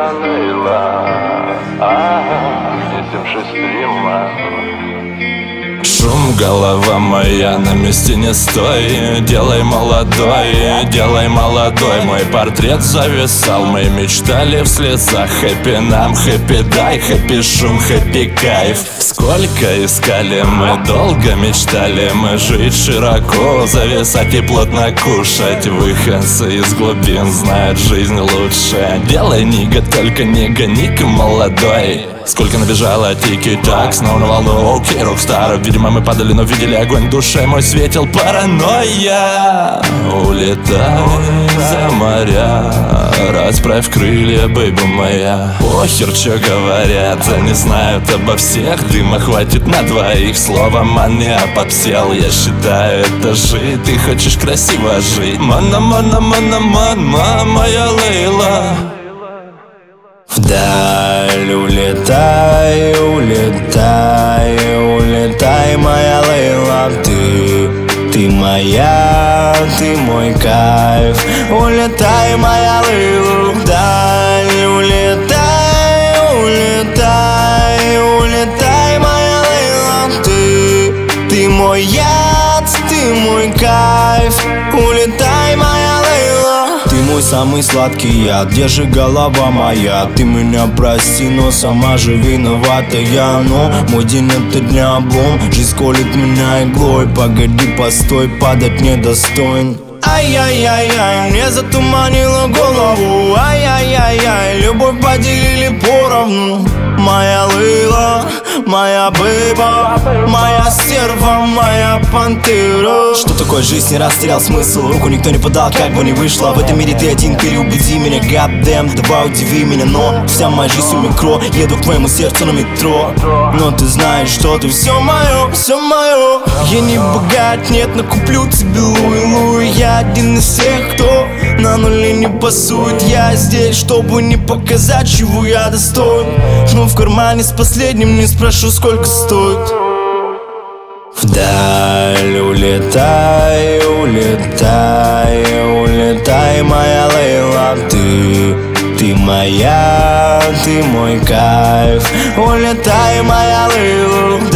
моя Лейла, снизившись стрима. Шум, голова моя, на месте не стой. Делай молодой. Мой портрет зависал, мы мечтали в слезах. Хэппи нам, хэппи дай, хэппи шум, хэппи кайф. Сколько искали мы, долго мечтали мы жить широко, зависать и плотно кушать. Выходцы из глубин знают жизнь лучше. Делай, нига, только не гони-ка, молодой. Сколько набежало тики-так, снова на волну, окей, рокстар. Видимо, мы падали, но видели огонь в душе. Мой светил паранойя. Улетай за моря, расправь крылья, бэйби моя. Похер, чё говорят, они знают обо всех. Дыма хватит на двоих, словом, а не подсел. Я считаю, это жить, ты хочешь красиво жить. Моя Лейла. Вдаль улетай, моя Лейла. Ты моя, ты мой кайф. Улетай, моя Лейла. Вдаль улетай, моя Лейла. Ты мой яд, ты мой кайф. Улетай, моя Лейла. Ты мой самый сладкий яд, где же голова моя? Ты меня прости, но сама же виноватая. Но мой день это дня облом, жизнь колет меня иглой. Погоди, постой, падать недостоин. Ай-яй-яй-яй, мне затуманило голову. Ай-яй-яй-яй, любовь поделили поровну. Моя Лейла, моя бейба, моя стерва, моя пантера. Что такое жизнь, не раз терял смысл. Руку никто не подал, как бы не вышло. В этом мире ты один, переубеди меня. Goddamn, давай удиви меня. Но вся моя жизнь у микро, еду к твоему сердцу на метро. Но ты знаешь, что ты все мое, все мое. Я не богат, нет, но куплю тебе Луи. Я один из тех, кто на нуле не пасует. Я здесь, чтобы не показать, чего я достоин. Но в кармане с последним не спрошу, сколько стоит. Вдаль улетай, моя Лейла. Ты моя, ты мой кайф. Улетай, моя Лейла.